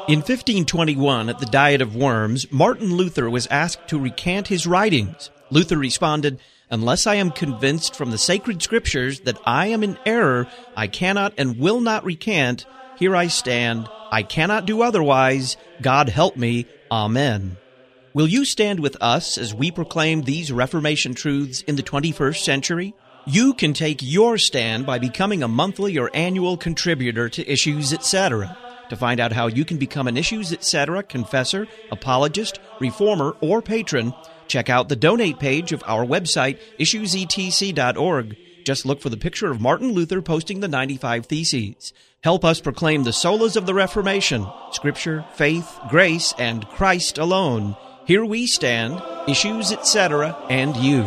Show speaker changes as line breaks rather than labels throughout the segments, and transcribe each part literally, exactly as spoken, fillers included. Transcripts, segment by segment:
In fifteen twenty-one, at the Diet of Worms, Martin Luther was asked to recant his writings. Luther responded, "Unless I am convinced from the sacred scriptures that I am in error, I cannot and will not recant. Here I stand. I cannot do otherwise. God help me. Amen." Will you stand with us as we proclaim these Reformation truths in the twenty-first century? You can take your stand by becoming a monthly or annual contributor to Issues, et cetera. To find out how you can become an Issues, et cetera confessor, apologist, reformer, or patron, check out the donate page of our website, issues e t c dot org. Just look for the picture of Martin Luther posting the ninety-five Theses. Help us proclaim the solas of the Reformation, Scripture, faith, grace, and Christ alone. Here we stand, Issues, et cetera, and you.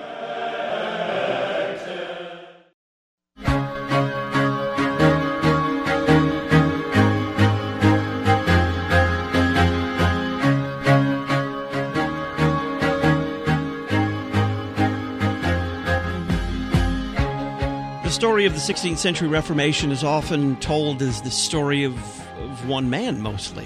The story of the sixteenth century Reformation is often told as the story of, of one man, mostly,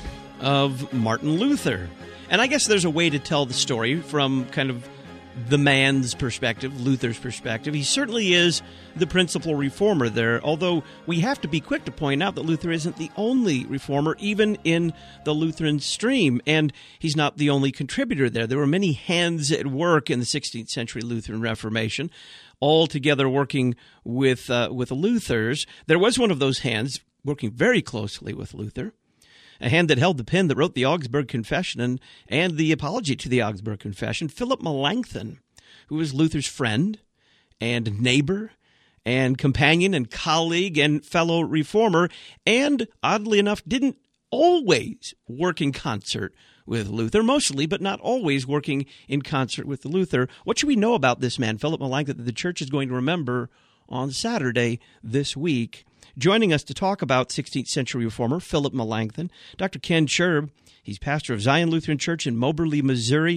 of Martin Luther. And I guess there's a way to tell the story from kind of the man's perspective, Luther's perspective. He certainly is the principal reformer there, although we have to be quick to point out that Luther isn't the only reformer, even in the Lutheran stream, and he's not the only contributor there. There were many hands at work in the sixteenth century Lutheran Reformation, all together working with uh, with the Luthers. There was one of those hands working very closely with Luther, a hand that held the pen that wrote the Augsburg Confession and, and the apology to the Augsburg Confession, Philip Melanchthon, who was Luther's friend and neighbor and companion and colleague and fellow reformer, and oddly enough, didn't always work in concert with Luther, mostly, but not always working in concert with Luther. What should we know about this man, Philip Melanchthon, that the church is going to remember on Saturday this week? Joining us to talk about sixteenth century reformer Philip Melanchthon, Doctor Ken Scherb. He's pastor of Zion Lutheran Church in Moberly, Missouri,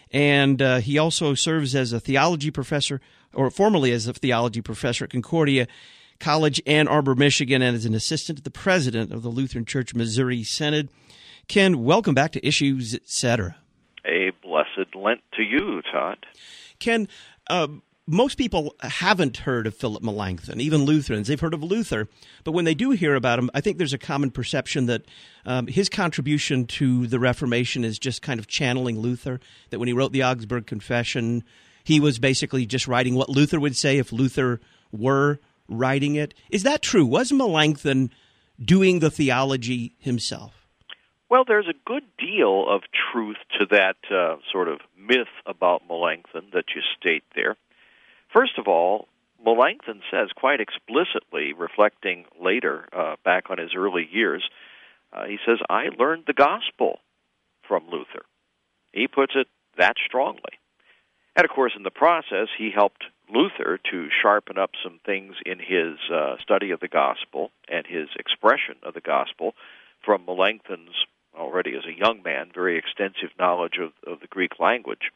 and uh, he also serves as a theology professor, or formerly as a theology professor at Concordia College, Ann Arbor, Michigan, and as an assistant to the president of the Lutheran Church Missouri Synod. Ken, welcome back to Issues, et cetera.
A blessed Lent to you, Todd.
Ken, uh, most people haven't heard of Philip Melanchthon, even Lutherans. They've heard of Luther, but when they do hear about him, I think there's a common perception that um, his contribution to the Reformation is just kind of channeling Luther, that when he wrote the Augsburg Confession, he was basically just writing what Luther would say if Luther were writing it. Is that true? Was Melanchthon doing the theology himself?
Well, there's a good deal of truth to that uh, sort of myth about Melanchthon that you state there. First of all, Melanchthon says quite explicitly, reflecting later uh, back on his early years, uh, he says, I learned the gospel from Luther. He puts it that strongly. And of course, in the process, he helped Luther to sharpen up some things in his uh, study of the gospel and his expression of the gospel from Melanchthon's, already as a young man, very extensive knowledge of, of the Greek language.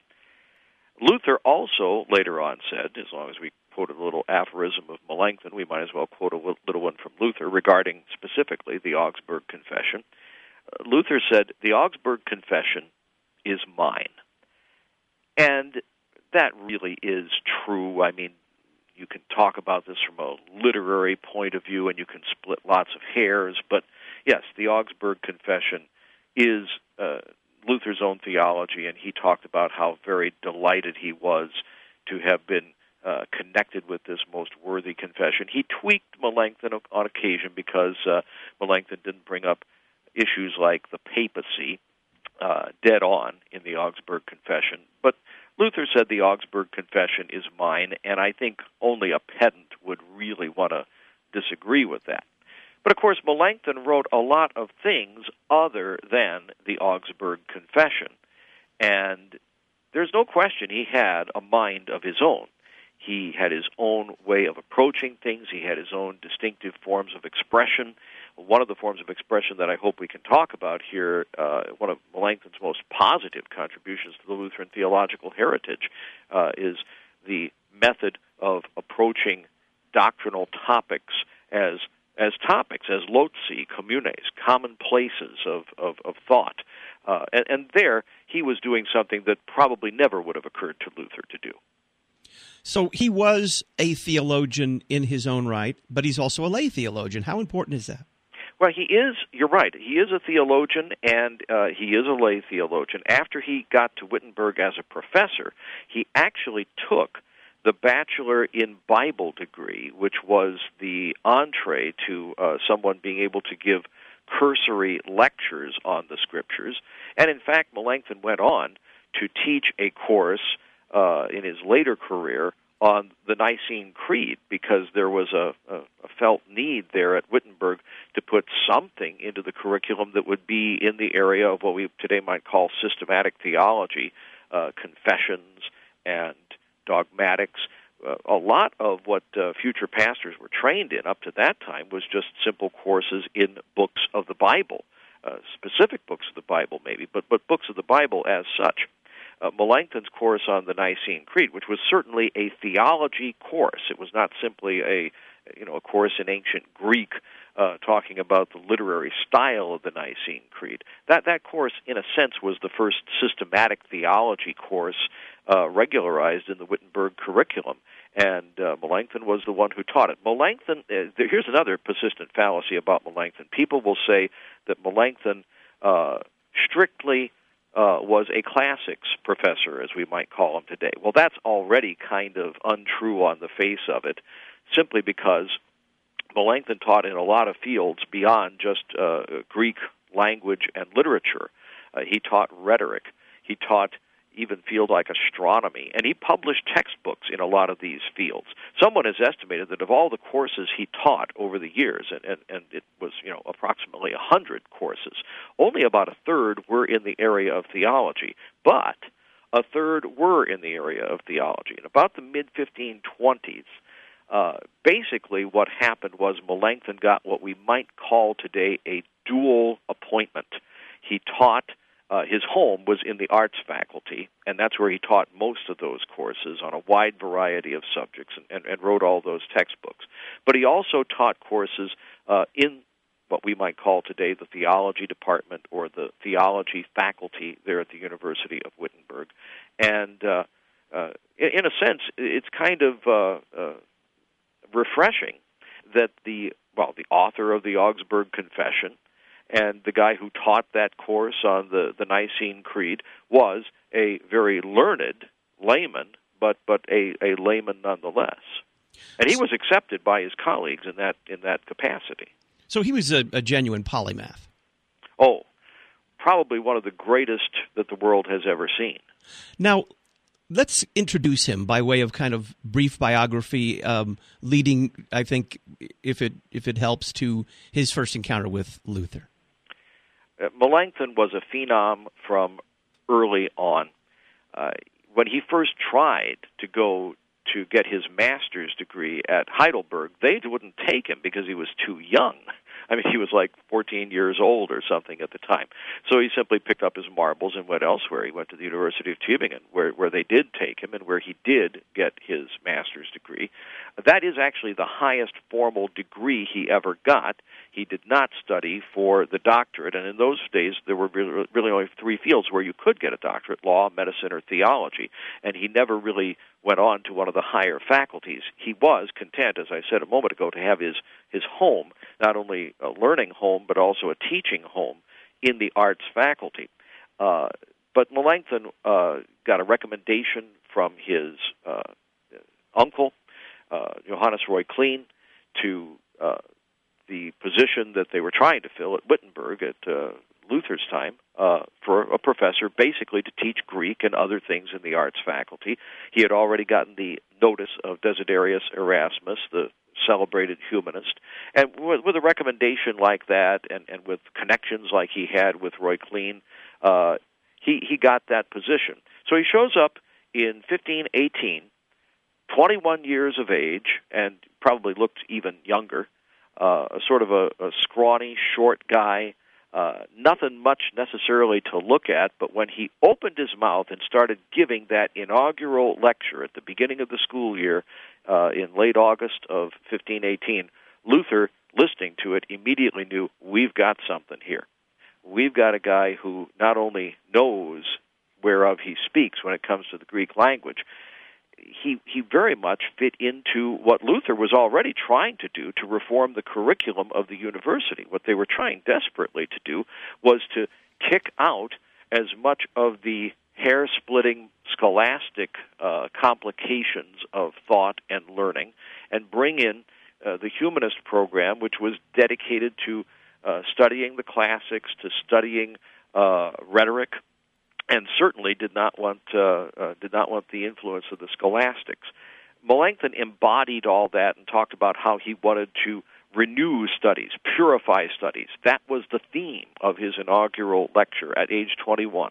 Luther also later on said, as long as we quoted a little aphorism of Melanchthon, we might as well quote a little one from Luther regarding specifically the Augsburg Confession. Uh, Luther said, the Augsburg Confession is mine. And that really is true. I mean, you can talk about this from a literary point of view and you can split lots of hairs, but yes, the Augsburg Confession is uh, Luther's own theology, and he talked about how very delighted he was to have been uh, connected with this most worthy confession. He tweaked Melanchthon on occasion because uh, Melanchthon didn't bring up issues like the papacy uh, dead on in the Augsburg Confession. But Luther said the Augsburg Confession is mine, and I think only a pedant would really want to disagree with that. But, of course, Melanchthon wrote a lot of things other than the Augsburg Confession. And there's no question he had a mind of his own. He had his own way of approaching things. He had his own distinctive forms of expression. One of the forms of expression that I hope we can talk about here, uh, one of Melanchthon's most positive contributions to the Lutheran theological heritage, uh, is the method of approaching doctrinal topics as as topics, as loci, communes, common places of, of, of thought. Uh, and, and there, he was doing something that probably never would have occurred to Luther to do.
So he was a theologian in his own right, but he's also a lay theologian. How important is that?
Well, he is, you're right, he is a theologian, and uh, he is a lay theologian. After he got to Wittenberg as a professor, he actually took the Bachelor in Bible degree, which was the entree to uh, someone being able to give cursory lectures on the Scriptures. And in fact, Melanchthon went on to teach a course uh, in his later career on the Nicene Creed, because there was a, a, a felt need there at Wittenberg to put something into the curriculum that would be in the area of what we today might call systematic theology, uh, confessions and dogmatics. Uh, a lot of what uh, future pastors were trained in up to that time was just simple courses in books of the Bible, uh, specific books of the Bible maybe, but, but books of the Bible as such. Uh, Melanchthon's course on the Nicene Creed, which was certainly a theology course. It was not simply a, you know, a course in ancient Greek uh, talking about the literary style of the Nicene Creed. That that course, in a sense, was the first systematic theology course uh, regularized in the Wittenberg curriculum, and uh, Melanchthon was the one who taught it. Melanchthon, uh, there, here's another persistent fallacy about Melanchthon. People will say that Melanchthon uh, strictly Uh, was a classics professor, as we might call him today. Well, that's already kind of untrue on the face of it, simply because Melanchthon taught in a lot of fields beyond just uh, Greek language and literature. Uh, he taught rhetoric. He taught even fields like astronomy, and he published textbooks in a lot of these fields. Someone has estimated that of all the courses he taught over the years, and, and, and it was, you know, approximately a hundred courses, only about a third were in the area of theology, but a third were in the area of theology. In about the mid fifteen twenties, uh, basically what happened was Melanchthon got what we might call today a dual appointment. He taught Uh, his home was in the arts faculty, and that's where he taught most of those courses on a wide variety of subjects and, and, and wrote all those textbooks. But he also taught courses uh, in what we might call today the theology department or the theology faculty there at the University of Wittenberg. And uh, uh, in, in a sense, it's kind of uh, uh, refreshing that the, well, the author of the Augsburg Confession and the guy who taught that course on the, the Nicene Creed was a very learned layman, but but a, a layman nonetheless. And he was accepted by his colleagues in that in that capacity.
So he was a, a genuine polymath.
Oh, probably one of the greatest that the world has ever seen.
Now, let's introduce him by way of kind of brief biography, um, leading, I think, if it if it helps, to his first encounter with Luther.
Uh, Melanchthon was a phenom from early on. Uh, when he first tried to go to get his master's degree at Heidelberg, they wouldn't take him because he was too young. I mean, he was like fourteen years old or something at the time. So he simply picked up his marbles and went elsewhere. He went to the University of Tübingen, where, where they did take him and where he did get his master's degree. That is actually the highest formal degree he ever got. He did not study for the doctorate, and in those days there were really only three fields where you could get a doctorate: law, medicine, or theology. And he never really went on to one of the higher faculties. He was content, as I said a moment ago, to have his, his home, not only a learning home, but also a teaching home in the arts faculty. Uh, but Melanchthon uh, got a recommendation from his uh, uncle, uh, Johannes Reuchlin, to uh, the position that they were trying to fill at Wittenberg at uh, Luther's time uh, for a professor, basically to teach Greek and other things in the arts faculty. He had already gotten the notice of Desiderius Erasmus, the celebrated humanist, and with, with a recommendation like that, and, and with connections like he had with Reuchlin, uh, he, he got that position. So he shows up in fifteen eighteen, twenty-one years of age, and probably looked even younger, uh, a sort of a, a scrawny, short guy, uh, nothing much necessarily to look at, but when he opened his mouth and started giving that inaugural lecture at the beginning of the school year uh, in late August of fifteen eighteen, Luther, listening to it, immediately knew, we've got something here. We've got a guy who not only knows whereof he speaks when it comes to the Greek language, he he very much fit into what Luther was already trying to do to reform the curriculum of the university. What they were trying desperately to do was to kick out as much of the hair-splitting scholastic uh, complications of thought and learning and bring in uh, the humanist program, which was dedicated to uh, studying the classics, to studying uh, rhetoric, and certainly did not want uh, uh, did not want the influence of the scholastics. Melanchthon embodied all that and talked about how he wanted to renew studies, purify studies. That was the theme of his inaugural lecture at age twenty-one.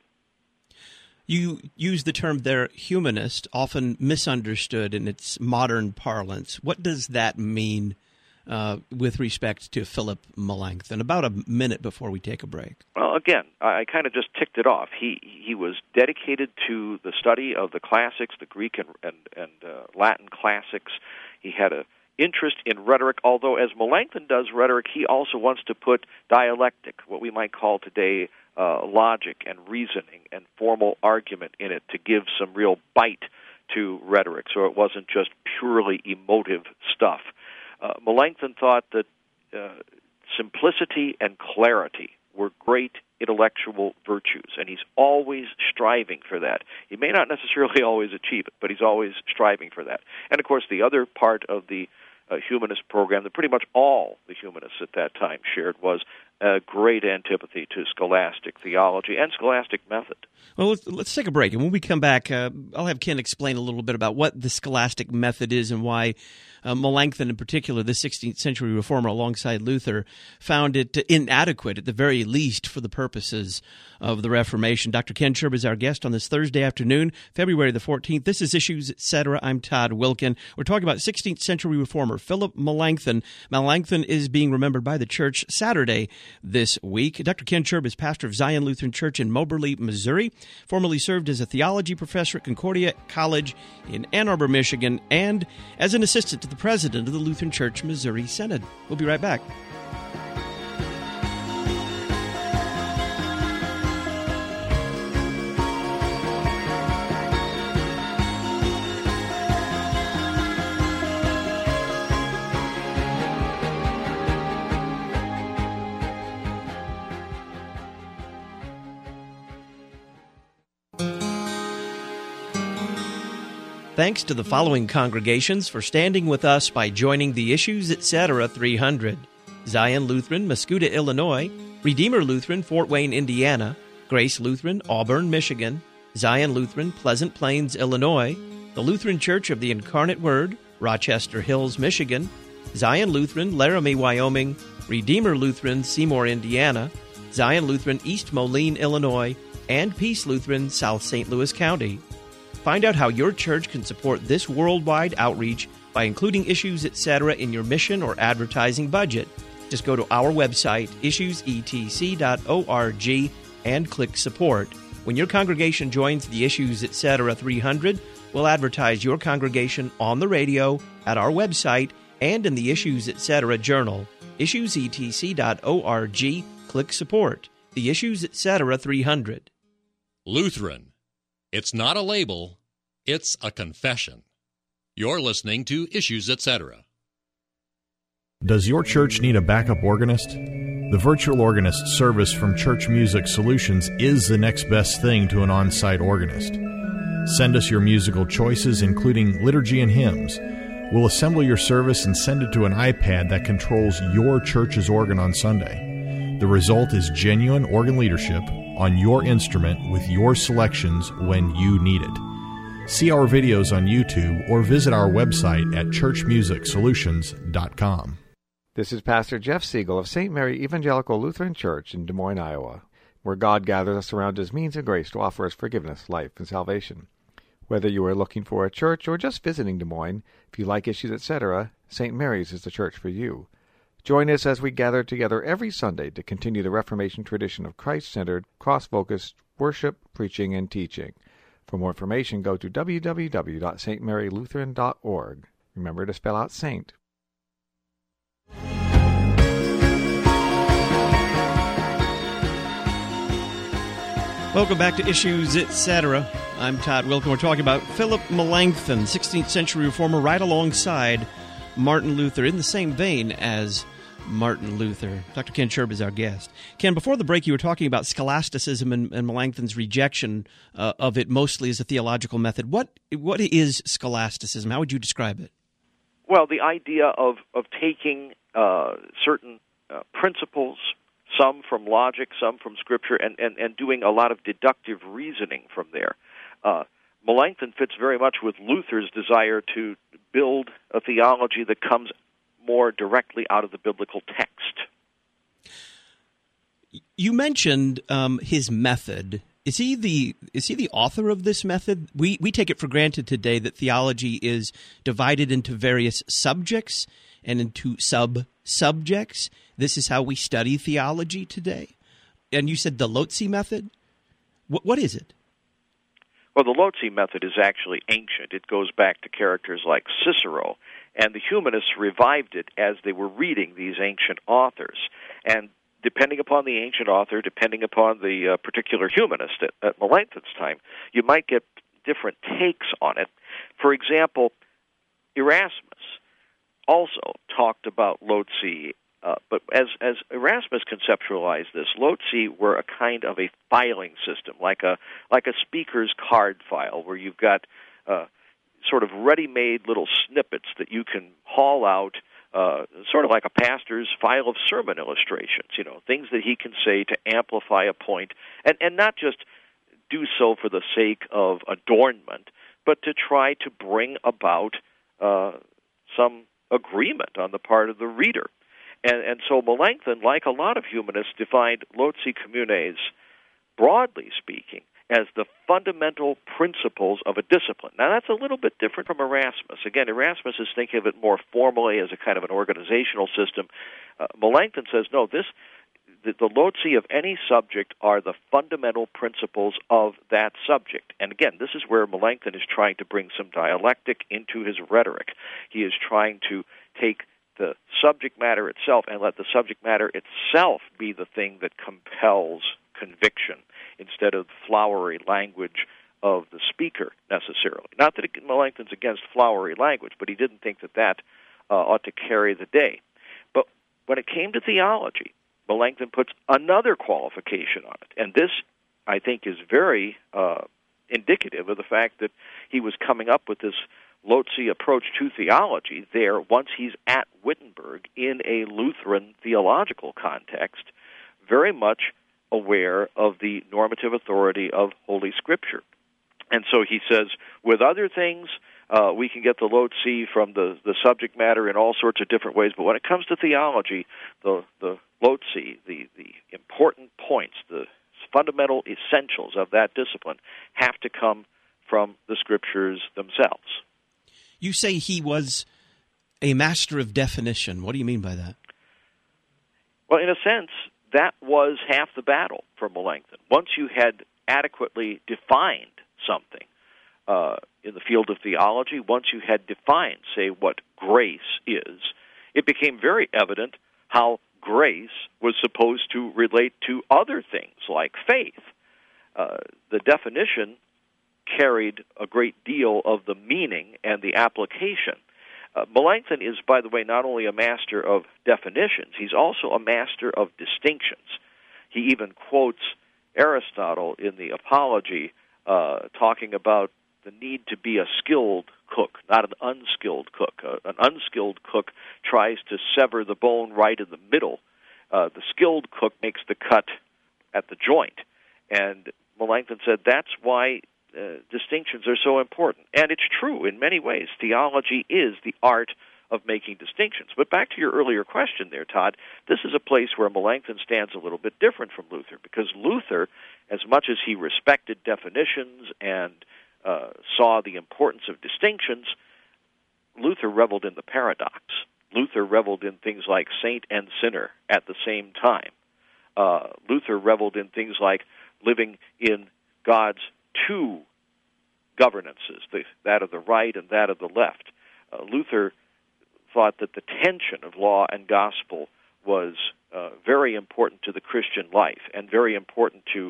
You use the term there, humanist, often misunderstood in its modern parlance. What does that mean uh, with respect to Philip Melanchthon? About a minute before we take a break.
Well, again, I kind of just ticked it off. He he was dedicated to the study of the classics, the Greek and and, and uh, Latin classics. He had a interest in rhetoric, although as Melanchthon does rhetoric, he also wants to put dialectic, what we might call today uh, logic and reasoning and formal argument in it to give some real bite to rhetoric, so it wasn't just purely emotive stuff. Uh, Melanchthon thought that uh, simplicity and clarity were great intellectual virtues, and he's always striving for that. He may not necessarily always achieve it, but he's always striving for that. And, of course, the other part of the uh, humanist program that pretty much all the humanists at that time shared was a great antipathy to scholastic theology and scholastic method.
Well, let's, let's take a break, and when we come back, uh, I'll have Ken explain a little bit about what the scholastic method is and why uh, Melanchthon, in particular, the sixteenth century reformer alongside Luther, found it inadequate, at the very least, for the purposes of the Reformation. Doctor Ken Sherb is our guest on this Thursday afternoon, February the fourteenth. This is Issues, et cetera. I'm Todd Wilkin. We're talking about sixteenth century reformer Philip Melanchthon. Melanchthon is being remembered by the church Saturday this week. Doctor Ken Sherb is pastor of Zion Lutheran Church in Moberly, Missouri, formerly served as a theology professor at Concordia College in Ann Arbor, Michigan, and as an assistant to the president of the Lutheran Church Missouri Synod. We'll be right back. Thanks to the following congregations for standing with us by joining the Issues, et cetera. three hundred. Zion Lutheran, Mascoutah, Illinois. Redeemer Lutheran, Fort Wayne, Indiana. Grace Lutheran, Auburn, Michigan. Zion Lutheran, Pleasant Plains, Illinois. The Lutheran Church of the Incarnate Word, Rochester Hills, Michigan. Zion Lutheran, Laramie, Wyoming. Redeemer Lutheran, Seymour, Indiana. Zion Lutheran, East Moline, Illinois. And Peace Lutheran, South Saint Louis County. Find out how your church can support this worldwide outreach by including Issues, et cetera in your mission or advertising budget. Just go to our website, issues e t c dot org, and click Support. When your congregation joins the Issues, et cetera. three hundred, we'll advertise your congregation on the radio, at our website, and in the Issues, et cetera journal. issues e t c dot org, click Support. The Issues, et cetera. three hundred.
Lutheran. It's not a label, it's a confession. You're listening to Issues, et cetera.
Does your church need a backup organist? The virtual organist service from Church Music Solutions is the next best thing to an on-site organist. Send us your musical choices, including liturgy and hymns. We'll assemble your service and send it to an iPad that controls your church's organ on Sunday. The result is genuine organ leadership on your instrument with your selections when you need it. See our videos on YouTube or visit our website at church music solutions dot com.
This is Pastor Jeff Siegel of Saint Mary Evangelical Lutheran Church in Des Moines, Iowa, where God gathers us around His means of grace to offer us forgiveness, life, and salvation. Whether you are looking for a church or just visiting Des Moines, if you like Issues, et cetera, Saint Mary's is the church for you. Join us as we gather together every Sunday to continue the Reformation tradition of Christ-centered, cross-focused worship, preaching, and teaching. For more information, go to w w w dot st mary lutheran dot org. Remember to spell out saint.
Welcome back to Issues, et cetera. I'm Todd Wilken. We're talking about Philip Melanchthon, sixteenth century reformer, right alongside Martin Luther, in the same vein as Martin Luther. Doctor Ken Sherb is our guest. Ken, before the break, you were talking about scholasticism and, and Melanchthon's rejection uh, of it mostly as a theological method. What What is scholasticism? How would you describe it?
Well, the idea of, of taking uh, certain uh, principles, some from logic, some from Scripture, and, and, and doing a lot of deductive reasoning from there. Uh, Melanchthon fits very much with Luther's desire to build a theology that comes more directly out of the biblical text.
You mentioned um, his method. Is he the is he the author of this method? We we take it for granted today that theology is divided into various subjects and into sub-subjects. This is how we study theology today. And you said the Lotze method? What, what is it?
Well, the Lotze method is actually ancient. It goes back to characters like Cicero, and the humanists revived it as they were reading these ancient authors. And depending upon the ancient author, depending upon the uh, particular humanist at, at Melanchthon's time, you might get different takes on it. For example, Erasmus also talked about Lotze, uh, but as, as Erasmus conceptualized this, Lotze were a kind of a filing system, like a like a speaker's card file, where you've got uh, sort of ready-made little snippets that you can haul out, uh, sort of like a pastor's file of sermon illustrations, you know, things that he can say to amplify a point, and, and not just do so for the sake of adornment, but to try to bring about uh, some agreement on the part of the reader. And, and so Melanchthon, like a lot of humanists, defined Lotze Communes, broadly speaking, as the fundamental principles of a discipline. Now, that's a little bit different from Erasmus. Again, Erasmus is thinking of it more formally as a kind of an organizational system. Uh, Melanchthon says, no, this the, the Lotze of any subject are the fundamental principles of that subject. And again, this is where Melanchthon is trying to bring some dialectic into his rhetoric. He is trying to take the subject matter itself and let the subject matter itself be the thing that compels conviction instead of the flowery language of the speaker necessarily. Not that Melanchthon's against flowery language, but he didn't think that that uh, ought to carry the day. But when it came to theology, Melanchthon puts another qualification on it, and this, I think, is very uh, indicative of the fact that he was coming up with this Lotze approach to theology there once he's at Wittenberg in a Lutheran theological context, very much aware of the normative authority of Holy Scripture. And so he says, with other things, uh, we can get the Lotze from the, the subject matter in all sorts of different ways, but when it comes to theology, the, the Lotze, the, the important points, the fundamental essentials of that discipline have to come from the Scriptures themselves.
You say he was a master of definition. What do you mean by that?
Well, in a sense, that was half the battle for Melanchthon. Once you had adequately defined something uh, in the field of theology, once you had defined, say, what grace is, it became very evident how grace was supposed to relate to other things like faith. Uh, the definition carried a great deal of the meaning and the application. Uh, Melanchthon is, by the way, not only a master of definitions, he's also a master of distinctions. He even quotes Aristotle in the Apology, uh, talking about the need to be a skilled cook, not an unskilled cook. Uh, an unskilled cook tries to sever the bone right in the middle. Uh, the skilled cook makes the cut at the joint. And Melanchthon said that's why uh, distinctions are so important. And it's true in many ways. Theology is the art of making distinctions. But back to your earlier question there, Todd, this is a place where Melanchthon stands a little bit different from Luther, because Luther, as much as he respected definitions and uh, saw the importance of distinctions, Luther reveled in the paradox. Luther reveled in things like saint and sinner at the same time. Uh, Luther reveled in things like living in God's two governances, the, that of the right and that of the left. Uh, Luther thought that the tension of law and gospel was uh, very important to the Christian life and very important to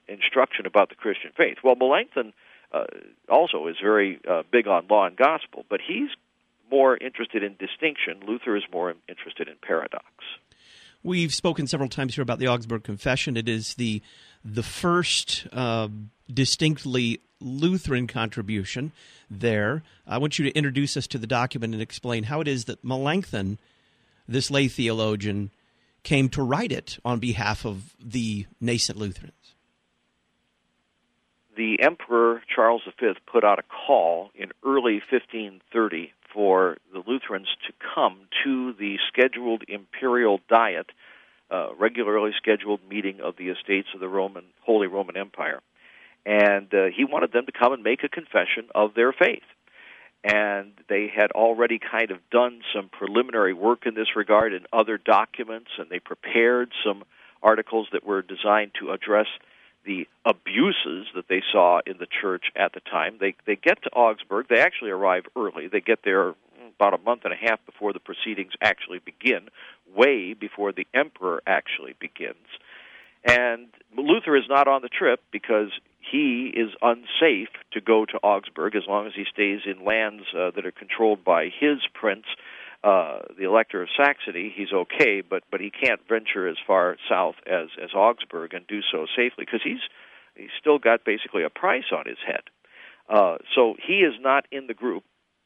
instruction about the Christian faith. Well, Melanchthon uh, also is very uh, big on law and gospel, but he's more interested in distinction. Luther is more interested in paradox.
We've spoken several times here about the Augsburg Confession. It is the the first uh, distinctly Lutheran contribution there. I want you to introduce us to the document and explain how it is that Melanchthon, this lay theologian, came to write it on behalf of the nascent Lutherans.
The Emperor Charles the Fifth put out a call in early fifteen thirty for the Lutherans to come to the scheduled imperial diet, uh, regularly scheduled meeting of the estates of the Roman Holy Roman Empire. And uh, he wanted them to come and make a confession of their faith. And they had already kind of done some preliminary work in this regard in other documents, and they prepared some articles that were designed to address the abuses that they saw in the church at the time. They they get to Augsburg. They actually arrive early. They get there about a month and a half before the proceedings actually begin, way before the emperor actually begins. And Luther is not on the trip because he is unsafe to go to Augsburg as long as he stays in lands uh, that are controlled by his prince, uh, the Elector of Saxony. He's okay, but but he can't venture as far south as, as Augsburg and do so safely because he's he's still got basically a price on his head. Uh, so he is not in the group.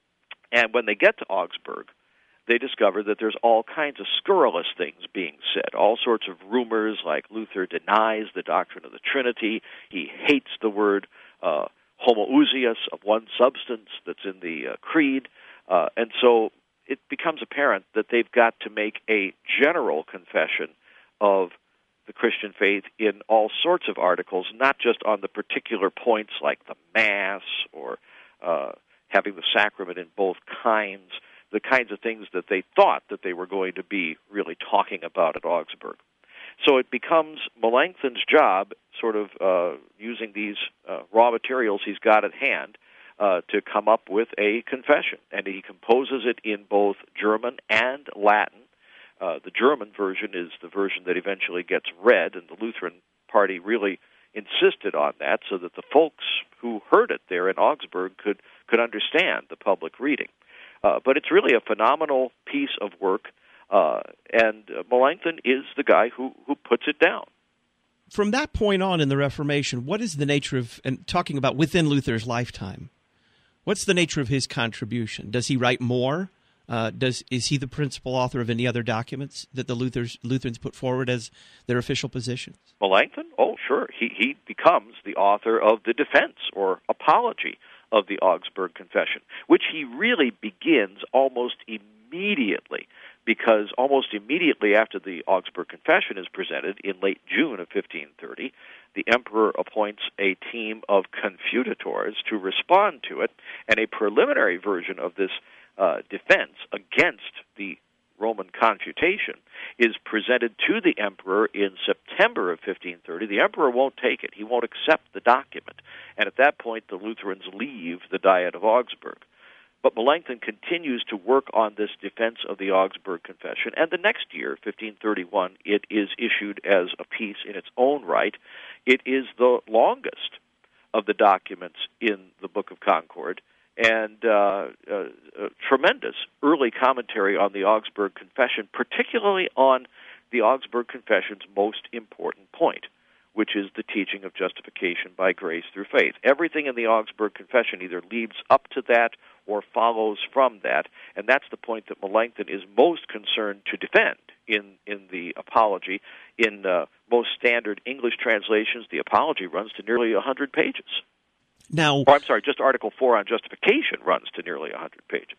And when they get to Augsburg, they discover that there's all kinds of scurrilous things being said, all sorts of rumors like Luther denies the doctrine of the Trinity, he hates the word uh, homoousios, of one substance, that's in the uh, Creed, uh, and so it becomes apparent that they've got to make a general confession of the Christian faith in all sorts of articles, not just on the particular points like the Mass or uh, having the sacrament in both kinds, the kinds of things that they thought that they were going to be really talking about at Augsburg. So it becomes Melanchthon's job, sort of uh, using these uh, raw materials he's got at hand, uh, to come up with a confession. And he composes it in both German and Latin. Uh, the German version is the version that eventually gets read, and the Lutheran party really insisted on that so that the folks who heard it there in Augsburg could, could understand the public reading. Uh, but it's really a phenomenal piece of work, uh, and uh, Melanchthon is the guy who, who puts it down.
From that point on in the Reformation, what is the nature of, and talking about within Luther's lifetime, what's the nature of his contribution? Does he write more? Uh, does is he the principal author of any other documents that the Luthers, Lutherans put forward as their official positions?
Melanchthon? Oh, sure. He, he becomes the author of the defense or apology of the Augsburg Confession, which he really begins almost immediately, because almost immediately after the Augsburg Confession is presented in late June of fifteen thirty, the emperor appoints a team of confutators to respond to it, and a preliminary version of this uh, defense against the Roman confutation is presented to the emperor in September of fifteen thirty. The emperor won't take it. He won't accept the document. And at that point, the Lutherans leave the Diet of Augsburg. But Melanchthon continues to work on this defense of the Augsburg Confession, and the next year, fifteen thirty-one, it is issued as a piece in its own right. It is the longest of the documents in the Book of Concord, and uh, uh, a tremendous early commentary on the Augsburg Confession, particularly on the Augsburg Confession's most important point, which is the teaching of justification by grace through faith. Everything in the Augsburg Confession either leads up to that or follows from that, and that's the point that Melanchthon is most concerned to defend in, in the Apology. In uh, most standard English translations, the Apology runs to nearly one hundred pages.
Now,
oh, I'm sorry, just Article four on justification runs to nearly one hundred pages.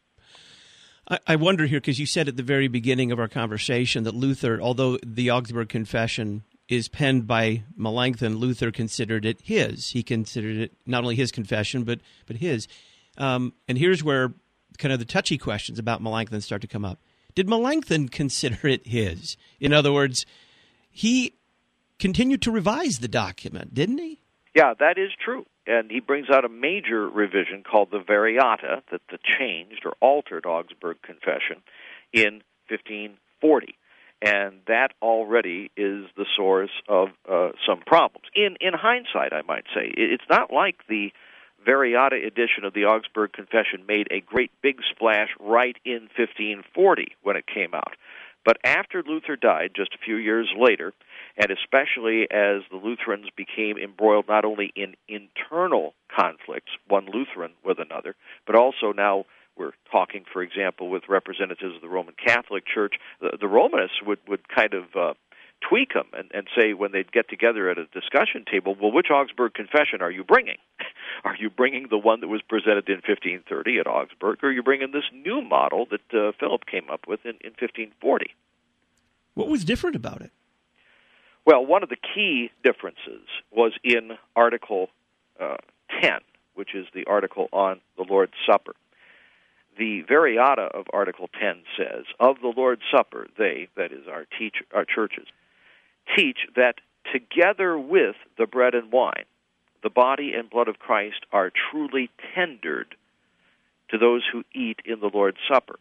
I, I wonder here, because you said at the very beginning of our conversation that Luther, although the Augsburg Confession is penned by Melanchthon, Luther considered it his. He considered it not only his confession, but but his. Um, and here's where kind of the touchy questions about Melanchthon start to come up. Did Melanchthon consider it his? In other words, he continued to revise the document, didn't he?
Yeah, that is true. And he brings out a major revision called the Variata, that the changed or altered Augsburg Confession, in fifteen forty. And that already is the source of uh, some problems. In in hindsight, I might say, it's not like the Variata edition of the Augsburg Confession made a great big splash right in fifteen forty when it came out. But after Luther died, just a few years later, and especially as the Lutherans became embroiled not only in internal conflicts, one Lutheran with another, but also now we're talking, for example, with representatives of the Roman Catholic Church, the, the Romanists would, would kind of uh, tweak them and, and say when they'd get together at a discussion table, well, which Augsburg Confession are you bringing? Are you bringing the one that was presented in fifteen thirty at Augsburg, or are you bringing this new model that uh, Philip came up with in, in fifteen forty?
What was different about it?
Well, one of the key differences was in Article uh, ten, which is the article on the Lord's Supper. The Variata of Article ten says, of the Lord's Supper, they, that is our, teach, our churches, teach that together with the bread and wine, the body and blood of Christ are truly tendered to those who eat in the Lord's Supper.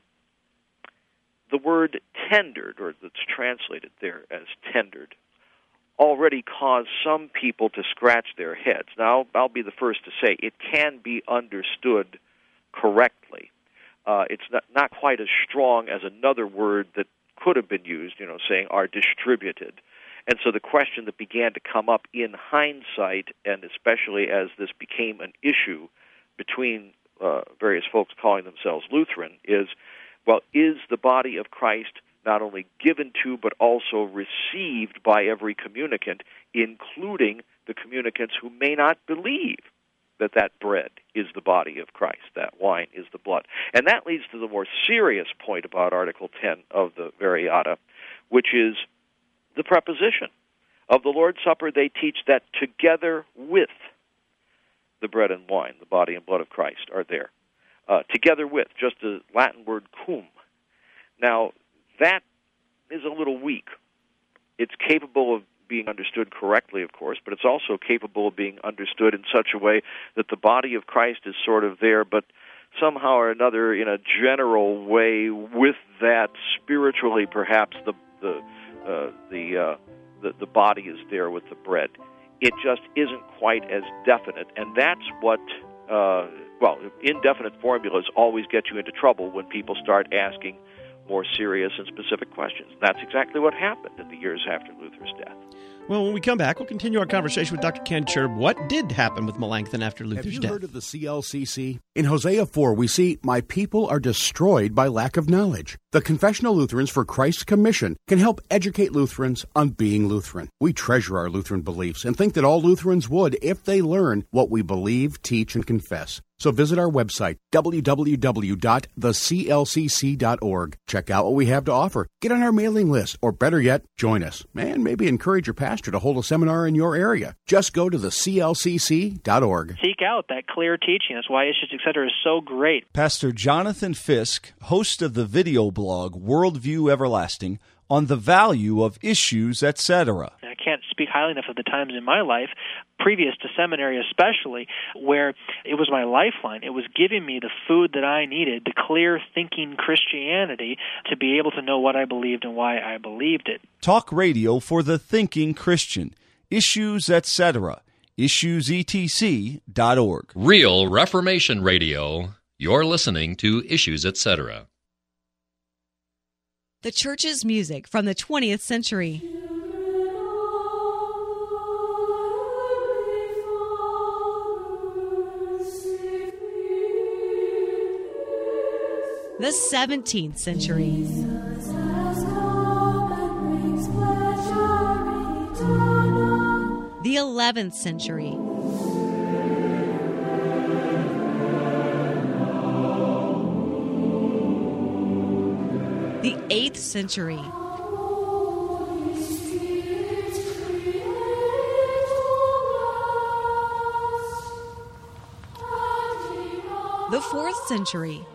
The word tendered, or that's translated there as tendered, already caused some people to scratch their heads. Now, I'll be the first to say it can be understood correctly. Uh, it's not, not quite as strong as another word that could have been used, you know, saying are distributed. And so the question that began to come up in hindsight, and especially as this became an issue between uh, various folks calling themselves Lutheran, is, well, is the body of Christ not only given to but also received by every communicant, including the communicants who may not believe that that bread is the body of Christ, that wine is the blood? And that leads to the more serious point about Article ten of the Variata, which is the preposition. Of the Lord's Supper, they teach that together with the bread and wine, the body and blood of Christ, are there. Uh, together with, just the Latin word cum. Now, that is a little weak. It's capable of being understood correctly, of course, but it's also capable of being understood in such a way that the body of Christ is sort of there, but somehow or another, in a general way, with that, spiritually, perhaps the the uh, the, uh, the the body is there with the bread. It just isn't quite as definite, and that's what. Uh, well, indefinite formulas always get you into trouble when people start asking more serious and specific questions. And that's exactly what happened in the years after Luther's death.
Well, when we come back, we'll continue our conversation with Doctor Ken Cherb. What did happen with Melanchthon after Luther's death?
Have you heard of the C L C C? In Hosea four, we see, "My people are destroyed by lack of knowledge." The Confessional Lutherans for Christ's Commission can help educate Lutherans on being Lutheran. We treasure our Lutheran beliefs and think that all Lutherans would if they learn what we believe, teach, and confess. So visit our website, w w w dot the c l c c dot org. Check out what we have to offer. Get on our mailing list, or better yet, join us. And maybe encourage your pastor to hold a seminar in your area. Just go to the c l c c dot org.
Seek out that clear teaching. That's why Issues, et cetera, is so great.
Pastor Jonathan Fisk, host of the video blog Worldview Everlasting, on the value of Issues, et cetera.
I can't speak highly enough of the times in my life, previous to seminary especially, where it was my lifeline. It was giving me the food that I needed, the clear thinking Christianity, to be able to know what I believed and why I believed it.
Talk radio for the thinking Christian. Issues, et cetera. issues e t c dot org.
Real Reformation Radio. You're listening to Issues, et cetera.
The church's music from the twentieth century. The seventeenth century. The eleventh century. The eighth century. The fourth century.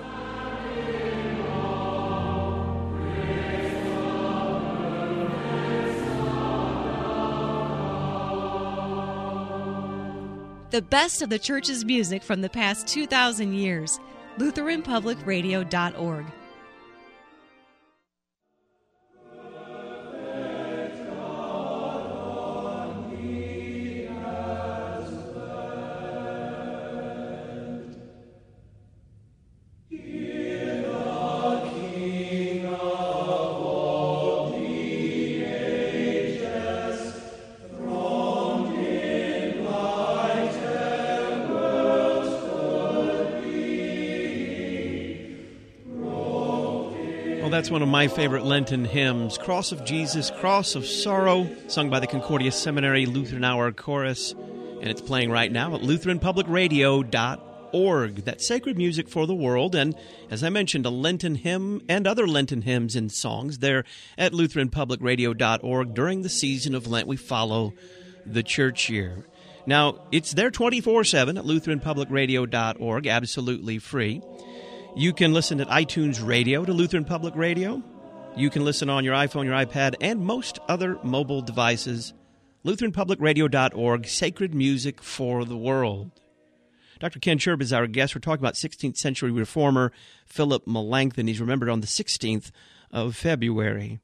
The best of the church's music from the past two thousand years. Lutheran Public Radio dot org.
Well, that's one of my favorite Lenten hymns, Cross of Jesus, Cross of Sorrow, sung by the Concordia Seminary Lutheran Hour Chorus, and it's playing right now at Lutheran Public Radio dot org. That's sacred music for the world, and as I mentioned, a Lenten hymn and other Lenten hymns and songs there at Lutheran Public Radio dot org. During the season of Lent, we follow the church year. Now, it's there twenty-four seven at Lutheran Public Radio dot org, absolutely free. You can listen at iTunes Radio to Lutheran Public Radio. You can listen on your iPhone, your iPad, and most other mobile devices. Lutheran Public Radio dot org, sacred music for the world. Doctor Ken Sherb is our guest. We're talking about sixteenth century reformer Philip Melanchthon. He's remembered on the sixteenth of February.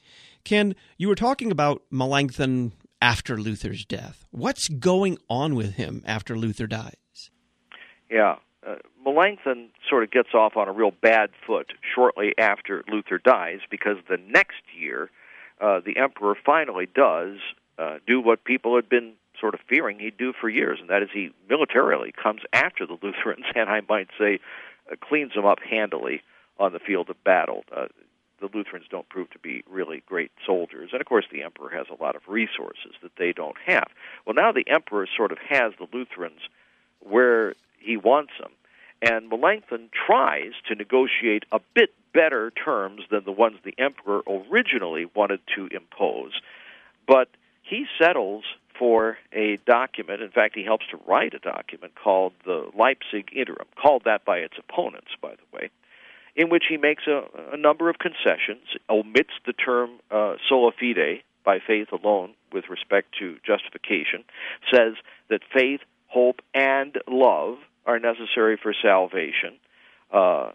Ken, you were talking about Melanchthon after Luther's death. What's going on with him after Luther dies?
Yeah. Uh, Melanchthon sort of gets off on a real bad foot shortly after Luther dies, because the next year uh, the emperor finally does uh, do what people had been sort of fearing he'd do for years, and that is he militarily comes after the Lutherans, and I might say uh, cleans them up handily on the field of battle. Uh, the Lutherans don't prove to be really great soldiers, and of course the emperor has a lot of resources that they don't have. Well, now the emperor sort of has the Lutherans where he wants them, and Melanchthon tries to negotiate a bit better terms than the ones the emperor originally wanted to impose, but he settles for a document. In fact, he helps to write a document called the Leipzig Interim, called that by its opponents, by the way, in which he makes a, a number of concessions, omits the term uh, sola fide, by faith alone, with respect to justification, says that faith, hope, and love are necessary for salvation, uh,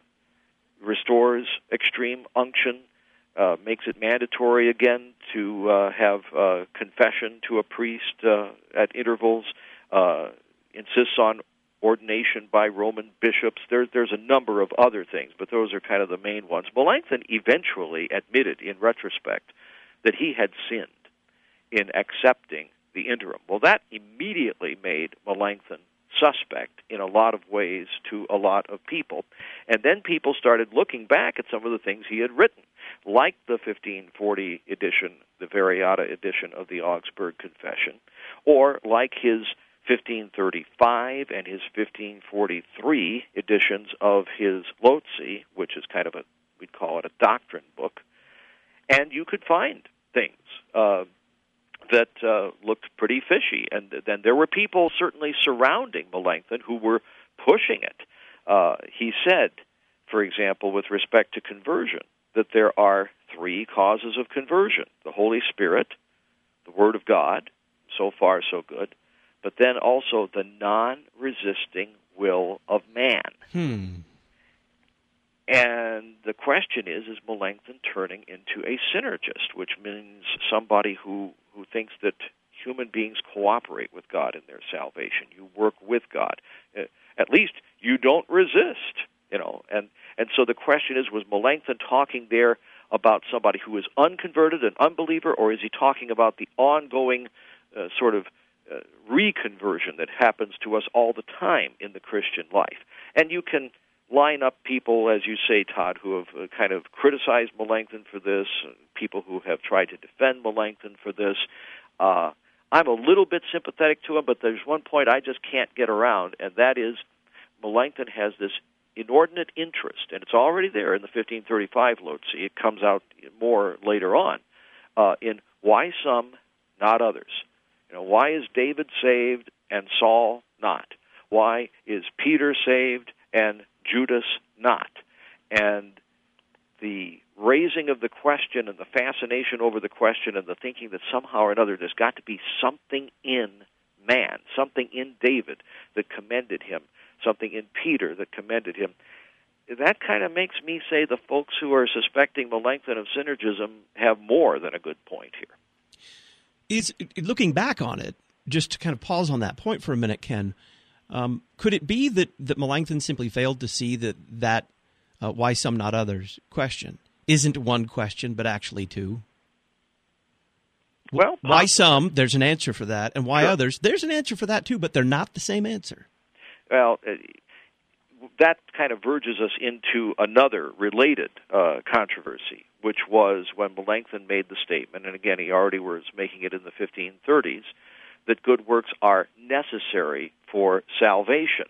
restores extreme unction, uh, makes it mandatory again to uh, have uh, confession to a priest uh, at intervals, uh, insists on ordination by Roman bishops. There, there's a number of other things, but those are kind of the main ones. Melanchthon eventually admitted, in retrospect, that he had sinned in accepting the interim. Well, that immediately made Melanchthon suspect in a lot of ways to a lot of people. And then people started looking back at some of the things he had written, like the fifteen forty edition, the Variata edition of the Augsburg Confession, or like his fifteen thirty-five and his fifteen forty-three editions of his Lotzi, which is kind of a, we'd call it a doctrine book. And you could find things uh, that uh, looked pretty fishy. And then there were people certainly surrounding Melanchthon who were pushing it. Uh, he said, for example, with respect to conversion, that there are three causes of conversion: the Holy Spirit, the Word of God, so far so good, but then also the non-resisting will of man.
Hmm.
And the question is, is Melanchthon turning into a synergist, which means somebody who, who thinks that human beings cooperate with God in their salvation. You work with God. Uh, at least you don't resist, you know. And, and so the question is, was Melanchthon talking there about somebody who is unconverted, an unbeliever, or is he talking about the ongoing uh, sort of uh, reconversion that happens to us all the time in the Christian life? And you can line up people, as you say, Todd, who have uh, kind of criticized Melanchthon for this, uh, people who have tried to defend Melanchthon for this. Uh, I'm a little bit sympathetic to him, but there's one point I just can't get around, and that is Melanchthon has this inordinate interest, and it's already there in the fifteen thirty-five Lotzi. It comes out more later on, uh, in why some, not others. You know, why is David saved and Saul not? Why is Peter saved and Judas not? And the raising of the question and the fascination over the question and the thinking that somehow or another there's got to be something in man, something in David that commended him, something in Peter that commended him, that kind of makes me say the folks who are suspecting Melanchthon of synergism have more than a good point here.
Is, looking back on it, just to kind of pause on that point for a minute, Ken, Um, could it be that, that Melanchthon simply failed to see that that uh, why some not others question isn't one question, but actually two?
Well,
why some, there's an answer for that, and why
sure.
others, there's an answer for that too, but they're not the same answer.
Well, uh, that kind of verges us into another related uh, controversy, which was when Melanchthon made the statement, and again, he already was making it in the fifteen thirties, that good works are necessary for salvation.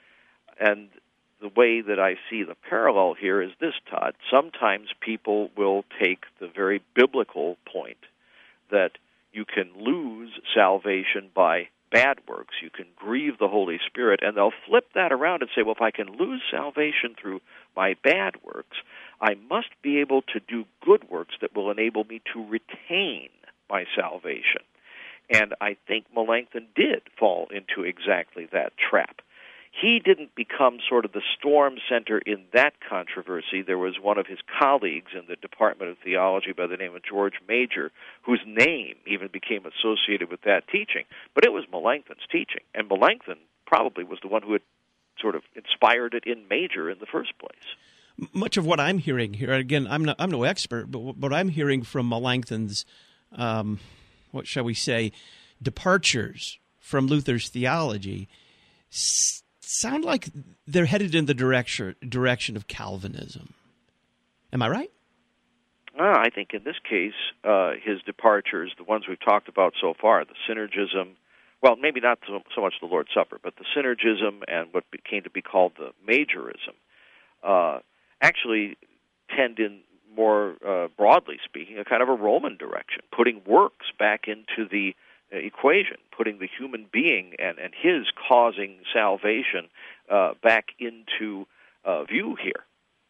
And the way that I see the parallel here is this, Todd. Sometimes people will take the very biblical point that you can lose salvation by bad works, you can grieve the Holy Spirit, and they'll flip that around and say, well, if I can lose salvation through my bad works, I must be able to do good works that will enable me to retain my salvation. And I think Melanchthon did fall into exactly that trap. He didn't become sort of the storm center in that controversy. There was one of his colleagues in the Department of Theology by the name of George Major, whose name even became associated with that teaching. But it was Melanchthon's teaching, and Melanchthon probably was the one who had sort of inspired it in Major in the first place.
Much of what I'm hearing here, again, I'm no, I'm no expert, but what I'm hearing from Melanchthon's, um, what shall we say, departures from Luther's theology s- sound like they're headed in the direction direction of Calvinism. Am I right?
Uh, I think in this case, uh, his departures, the ones we've talked about so far, the synergism, well, maybe not so, so much the Lord's Supper, but the synergism and what came to be called the majorism, uh, actually tend in more uh, broadly speaking, a kind of a Roman direction, putting works back into the equation, putting the human being and, and his causing salvation uh, back into uh, view here.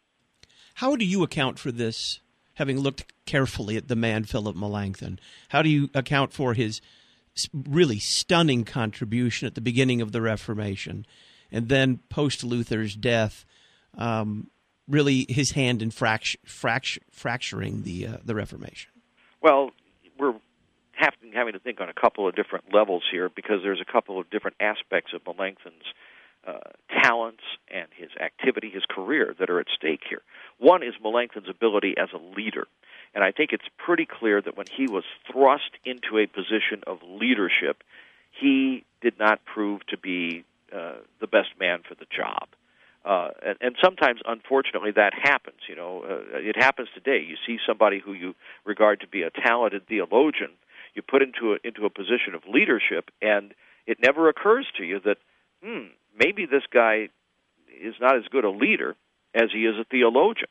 How do you account for this, having looked carefully at the man Philip Melanchthon? How do you account for his really stunning contribution at the beginning of the Reformation, and then post-Luther's death, um, really his hand in fractu- fractu- fracturing the uh, the Reformation?
Well, we're having, having to think on a couple of different levels here, because there's a couple of different aspects of Melanchthon's uh, talents and his activity, his career, that are at stake here. One is Melanchthon's ability as a leader. And I think it's pretty clear that when he was thrust into a position of leadership, he did not prove to be uh, the best man for the job. Uh, and, and sometimes, unfortunately, that happens. You know, uh, it happens today. You see somebody who you regard to be a talented theologian, you put into a, into a position of leadership, and it never occurs to you that, hmm, maybe this guy is not as good a leader as he is a theologian.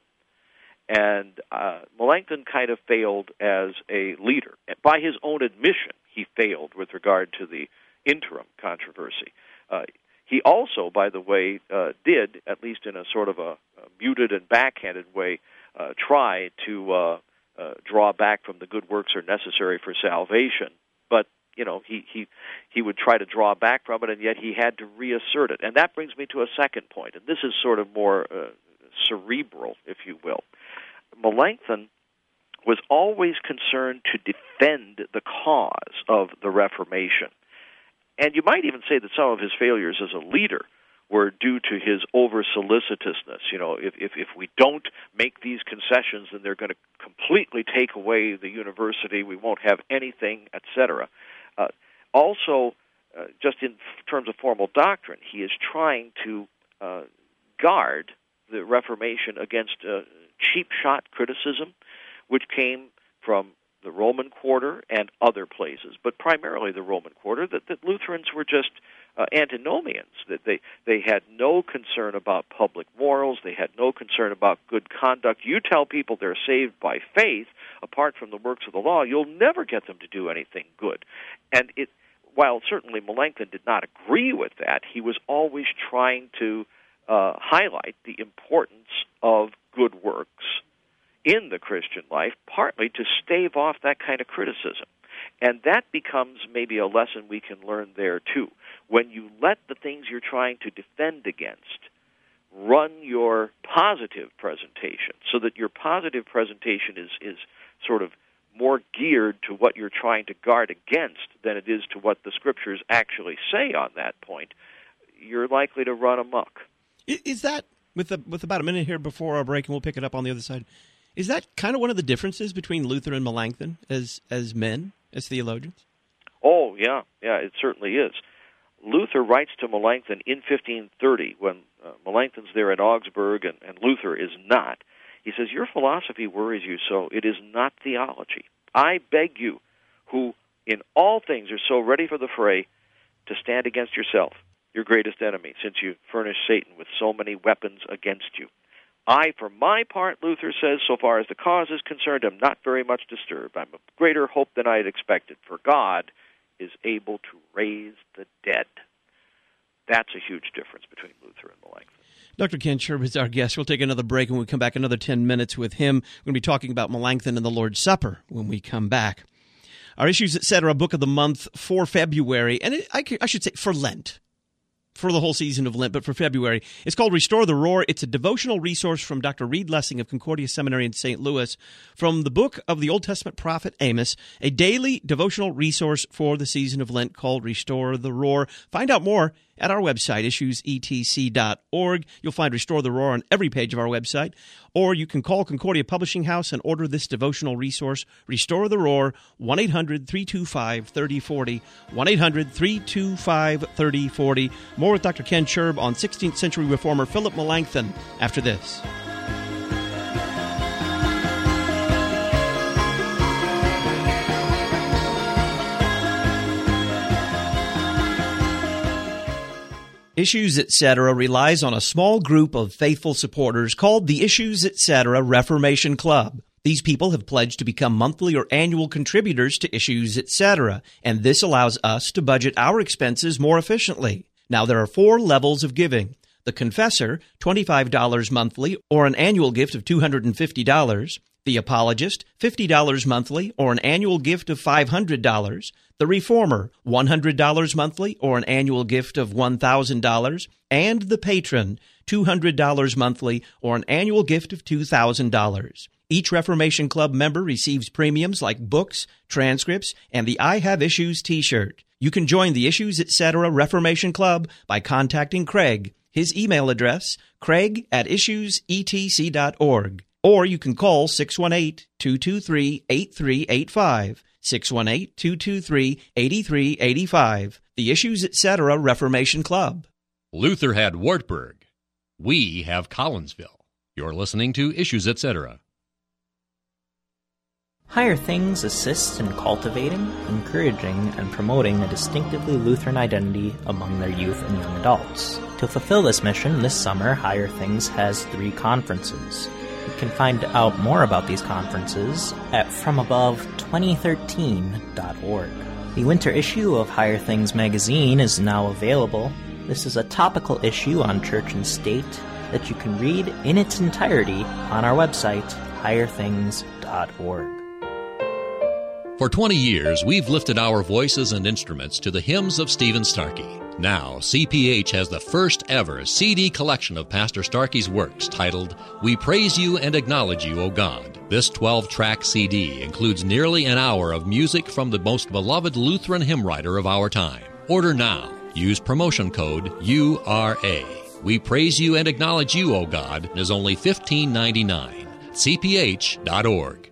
And uh, Melanchthon kind of failed as a leader. By his own admission, he failed with regard to the interim controversy. Uh, he also, by the way, uh, did, at least in a sort of a, a muted and backhanded way, uh, try to uh, uh, draw back from the good works are necessary for salvation. But, you know, he, he, he would try to draw back from it, and yet he had to reassert it. And that brings me to a second point, and this is sort of more uh, cerebral, if you will. Melanchthon was always concerned to defend the cause of the Reformation. And you might even say that some of his failures as a leader were due to his over-solicitousness. You know, if, if, if we don't make these concessions, then they're going to completely take away the university, we won't have anything, et cetera. Uh, also, uh, just in terms of formal doctrine, he is trying to uh, guard the Reformation against uh, cheap-shot criticism, which came from the Roman quarter and other places, but primarily the Roman quarter, that, that Lutherans were just uh, antinomians, that they, they had no concern about public morals, they had no concern about good conduct. You tell people they're saved by faith, apart from the works of the law, you'll never get them to do anything good. And it, while certainly Melanchthon did not agree with that, he was always trying to uh, highlight the importance of good works in the Christian life, partly to stave off that kind of criticism. And that becomes maybe a lesson we can learn there, too. When you let the things you're trying to defend against run your positive presentation, so that your positive presentation is, is sort of more geared to what you're trying to guard against than it is to what the Scriptures actually say on that point, you're likely to run amok.
Is that, with, the, with about a minute here before our break, and we'll pick it up on the other side, is that kind of one of the differences between Luther and Melanchthon as as men, as theologians?
Oh, yeah, yeah, it certainly is. Luther writes to Melanchthon in fifteen thirty when uh, Melanchthon's there in Augsburg, and, and Luther is not. He says, your philosophy worries you so. It is not theology. I beg you, who in all things are so ready for the fray, to stand against yourself, your greatest enemy, since you furnish Satan with so many weapons against you. I, for my part, Luther says, so far as the cause is concerned, am not very much disturbed. I'm of greater hope than I had expected, for God is able to raise the dead. That's a huge difference between Luther and Melanchthon. Doctor
Ken Sherb is our guest. We'll take another break, and we'll come back another ten minutes with him. We're going to be talking about Melanchthon and the Lord's Supper when we come back. Our Issues, et cetera, book of the month for February, and it, I, I should say for Lent, for the whole season of Lent, but for February. It's called Restore the Roar. It's a devotional resource from Doctor Reed Lessing of Concordia Seminary in Saint Louis from the book of the Old Testament prophet Amos, a daily devotional resource for the season of Lent called Restore the Roar. Find out more at our website, issues e t c dot org. You'll find Restore the Roar on every page of our website, or you can call Concordia Publishing House and order this devotional resource, Restore the Roar, one eight hundred three two five three oh four oh, one eight hundred three two five three oh four oh. More with Doctor Ken Sherb on sixteenth century reformer Philip Melanchthon after this. Issues, et cetera relies on a small group of faithful supporters called the Issues, et cetera Reformation Club. These people have pledged to become monthly or annual contributors to Issues, et cetera, and this allows us to budget our expenses more efficiently. Now, there are four levels of giving. The Confessor, twenty-five dollars monthly or an annual gift of two hundred fifty dollars. The Apologist, fifty dollars monthly or an annual gift of five hundred dollars. The Reformer, one hundred dollars monthly or an annual gift of one thousand dollars. And the Patron, two hundred dollars monthly or an annual gift of two thousand dollars. Each Reformation Club member receives premiums like books, transcripts, and the I Have Issues t-shirt. You can join the Issues, et cetera Reformation Club by contacting Craig. His email address, craig at issues e t c dot org. Or you can call six one eight, two two three, eight three eight five, six one eight, two two three, eight three eight five. The Issues, et cetera Reformation Club.
Luther had Wartburg. We have Collinsville. You're listening to Issues, et cetera.
Higher Things assists in cultivating, encouraging, and promoting a distinctively Lutheran identity among their youth and young adults. To fulfill this mission, this summer, Higher Things has three conferences. You can find out more about these conferences at from above twenty thirteen dot org. The winter issue of Higher Things magazine is now available. This is a topical issue on church and state that you can read in its entirety on our website, higher things dot org.
For twenty years, we've lifted our voices and instruments to the hymns of Stephen Starkey. Now, C P H has the first ever C D collection of Pastor Starkey's works titled, We Praise You and Acknowledge You, O God. This twelve-track C D includes nearly an hour of music from the most beloved Lutheran hymn writer of our time. Order now. Use promotion code U R A. We Praise You and Acknowledge You, O God is only fifteen ninety-nine. C P H dot org.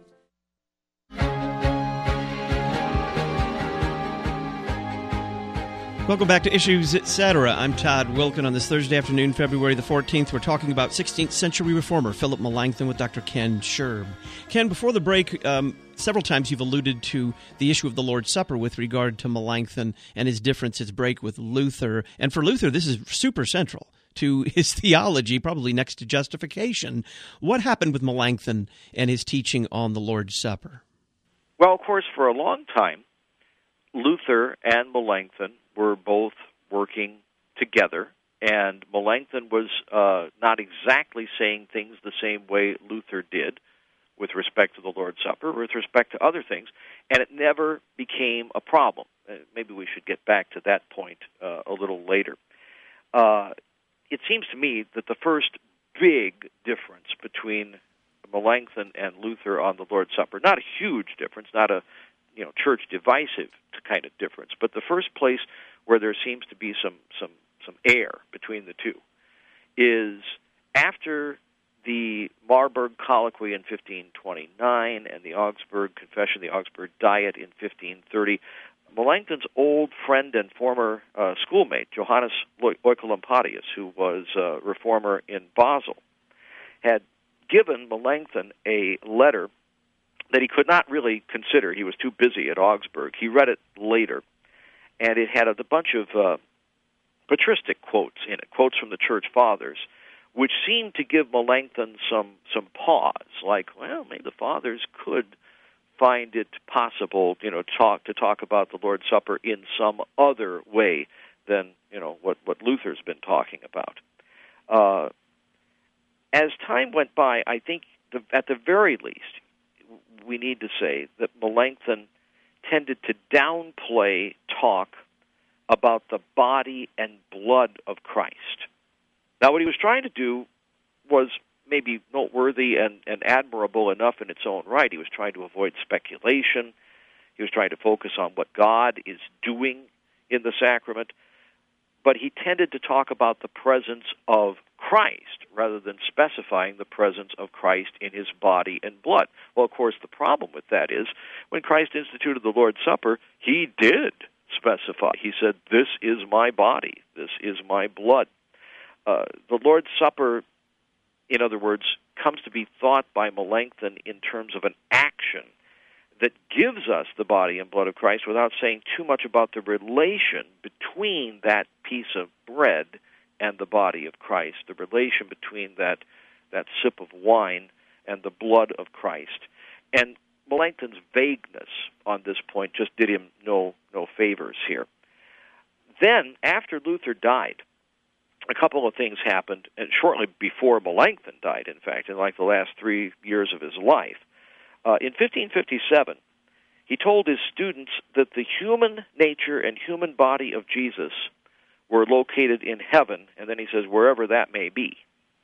Welcome back to Issues, et cetera. I'm Todd Wilkin. On this Thursday afternoon, February the fourteenth, we're talking about sixteenth century reformer Philip Melanchthon with Doctor Ken Sherb. Ken, before the break, um, several times you've alluded to the issue of the Lord's Supper with regard to Melanchthon and his difference, his break with Luther. And for Luther, this is super central to his theology, probably next to justification. What happened with Melanchthon and his teaching on the Lord's Supper?
Well, of course, for a long time, Luther and Melanchthon were both working together, and Melanchthon was uh, not exactly saying things the same way Luther did with respect to the Lord's Supper, with respect to other things, and it never became a problem. Uh, maybe we should get back to that point uh, a little later. Uh, it seems to me that the first big difference between Melanchthon and Luther on the Lord's Supper, not a huge difference, not a you know, church divisive kind of difference, but the first place where there seems to be some, some, some air between the two is after the Marburg Colloquy in fifteen twenty-nine and the Augsburg Confession, the Augsburg Diet in fifteen thirty. Melanchthon's old friend and former uh, schoolmate, Johannes Oecolampadius, who was a reformer in Basel, had given Melanchthon a letter that he could not really consider. He was too busy at Augsburg. He read it later, and it had a, a bunch of uh, patristic quotes in it, quotes from the Church Fathers, which seemed to give Melanchthon some, some pause, like, well, maybe the Fathers could find it possible, you know, talk to talk about the Lord's Supper in some other way than, you know, what, what Luther's been talking about. Uh, as time went by, I think the, at the very least, we need to say that Melanchthon tended to downplay talk about the body and blood of Christ. Now, what he was trying to do was maybe noteworthy and, and admirable enough in its own right. He was trying to avoid speculation. He was trying to focus on what God is doing in the sacrament. But he tended to talk about the presence of Christ rather than specifying the presence of Christ in his body and blood. Well, of course, the problem with that is when Christ instituted the Lord's Supper, he did specify. He said, "This is my body. This is my blood." Uh, the Lord's Supper, in other words, comes to be thought by Melanchthon in terms of an action that gives us the body and blood of Christ without saying too much about the relation between that piece of bread and the body of Christ, the relation between that that sip of wine and the blood of Christ. And Melanchthon's vagueness on this point just did him no no favors here. Then, after Luther died, a couple of things happened, and shortly before Melanchthon died, in fact, in like the last three years of his life. Uh, in fifteen fifty-seven, he told his students that the human nature and human body of Jesus were located in heaven, and then he says, wherever that may be.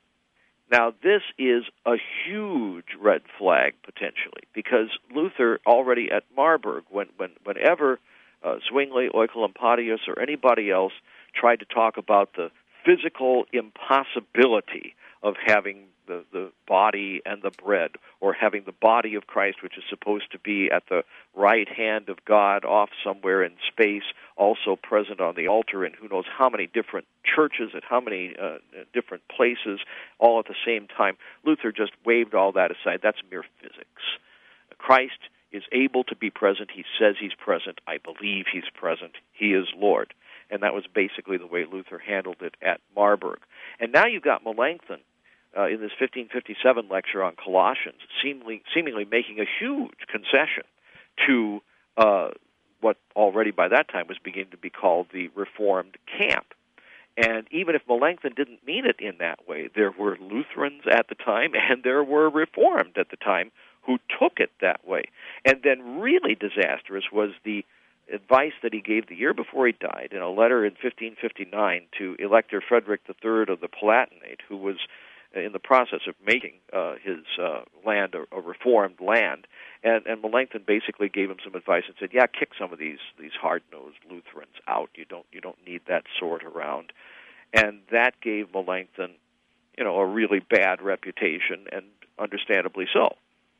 Now, this is a huge red flag, potentially, because Luther already at Marburg, when, when, whenever uh, Zwingli, Oecolampadius, or anybody else tried to talk about the physical impossibility of having the, the body and the bread, or having the body of Christ, which is supposed to be at the right hand of God off somewhere in space, also present on the altar in who knows how many different churches at how many uh, different places, all at the same time. Luther just waved all that aside. That's mere physics. Christ is able to be present. He says he's present. I believe he's present. He is Lord. And that was basically the way Luther handled it at Marburg. And now you've got Melanchthon uh, in this fifteen fifty-seven lecture on Colossians, seemingly, seemingly making a huge concession to uh, what already by that time was beginning to be called the Reformed camp. And even if Melanchthon didn't mean it in that way, there were Lutherans at the time and there were Reformed at the time who took it that way. And then really disastrous was the advice that he gave the year before he died in a letter in fifteen fifty-nine to Elector Frederick the Third of the Palatinate, who was in the process of making uh, his uh, land a, a reformed land. And, and Melanchthon basically gave him some advice and said, yeah, kick some of these these hard-nosed Lutherans out. You don't you don't need that sort around. And that gave Melanchthon, you know, a really bad reputation, and understandably so.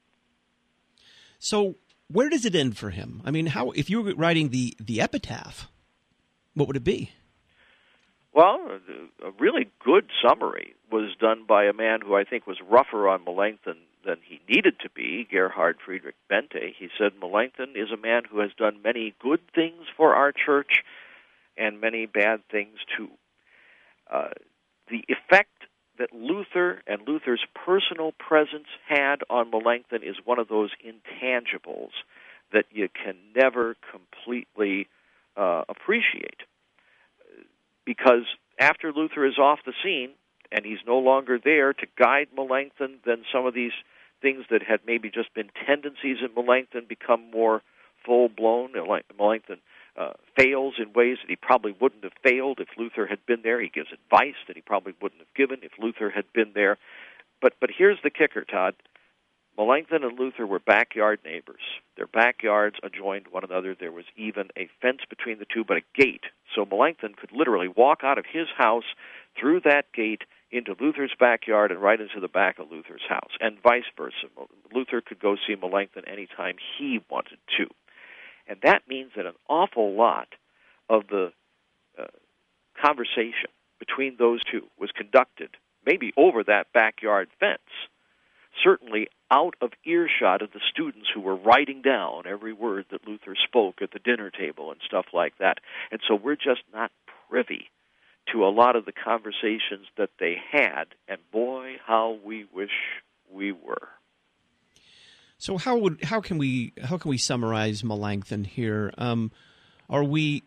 So where does it end for him? I mean, how if you were writing the, the epitaph, what would it be?
Well, a really good summary was done by a man who I think was rougher on Melanchthon than he needed to be, Gerhard Friedrich Bente. He said, Melanchthon is a man who has done many good things for our church and many bad things too. Uh, the effect that Luther and Luther's personal presence had on Melanchthon is one of those intangibles that you can never completely uh, appreciate. Because after Luther is off the scene, and he's no longer there to guide Melanchthon, then some of these things that had maybe just been tendencies in Melanchthon become more full-blown. Melanchthon uh, fails in ways that he probably wouldn't have failed if Luther had been there. He gives advice that he probably wouldn't have given if Luther had been there. But but here's the kicker, Todd. Melanchthon and Luther were backyard neighbors. Their backyards adjoined one another. There was even a fence between the two, but a gate. So Melanchthon could literally walk out of his house through that gate into Luther's backyard and right into the back of Luther's house, and vice versa. Luther could go see Melanchthon anytime he wanted to. And that means that an awful lot of the uh, conversation between those two was conducted maybe over that backyard fence, certainly out of earshot of the students who were writing down every word that Luther spoke at the dinner table and stuff like that. And so we're just not privy to a lot of the conversations that they had, and boy, how we wish we were.
So how would how can we how can we summarize Melanchthon here? Um, are we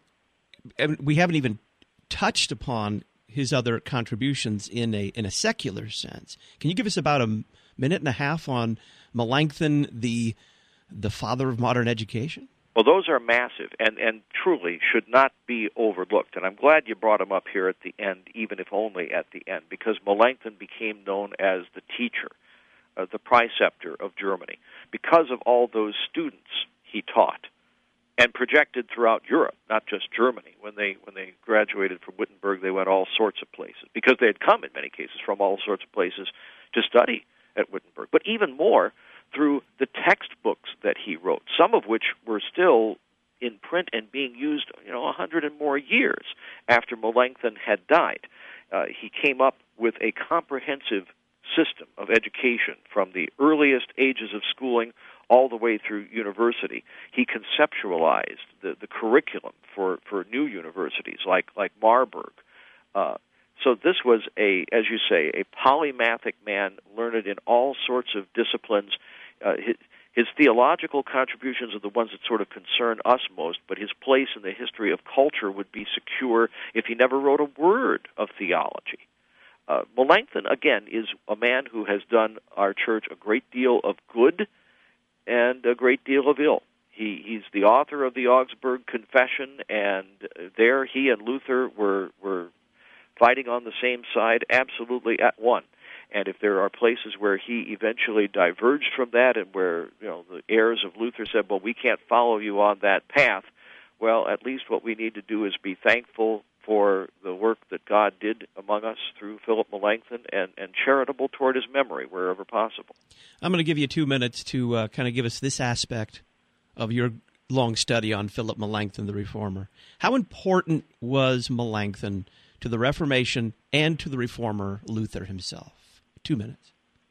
we haven't even touched upon his other contributions in a in a secular sense. Can you give us about a minute and a half on Melanchthon, the the father of modern education?
Well, those are massive and, and truly should not be overlooked. And I'm glad you brought them up here at the end, even if only at the end, because Melanchthon became known as the teacher, uh, the preceptor of Germany, because of all those students he taught and projected throughout Europe, not just Germany. When they when they graduated from Wittenberg, they went all sorts of places, because they had come, in many cases, from all sorts of places to study at Wittenberg. But even more, through the textbooks that he wrote, some of which were still in print and being used, you know, a hundred and more years after Melanchthon had died. Uh, he came up with a comprehensive system of education from the earliest ages of schooling all the way through university. He conceptualized the, the curriculum for, for new universities like, like Marburg. Uh, So this was, a, as you say, a polymathic man, learned in all sorts of disciplines. Uh, his, his theological contributions are the ones that sort of concern us most, but his place in the history of culture would be secure if he never wrote a word of theology. Uh, Melanchthon, again, is a man who has done our church a great deal of good and a great deal of ill. He, he's the author of the Augsburg Confession, and there he and Luther were were fighting on the same side, absolutely at one. And if there are places where he eventually diverged from that, and where, you know, the heirs of Luther said, well, we can't follow you on that path, well, at least what we need to do is be thankful for the work that God did among us through Philip Melanchthon, and, and charitable toward his memory wherever possible.
I'm going to give you two minutes to uh, kind of give us this aspect of your long study on Philip Melanchthon, the Reformer. How important was Melanchthon to the Reformation and to the Reformer Luther himself? Two minutes.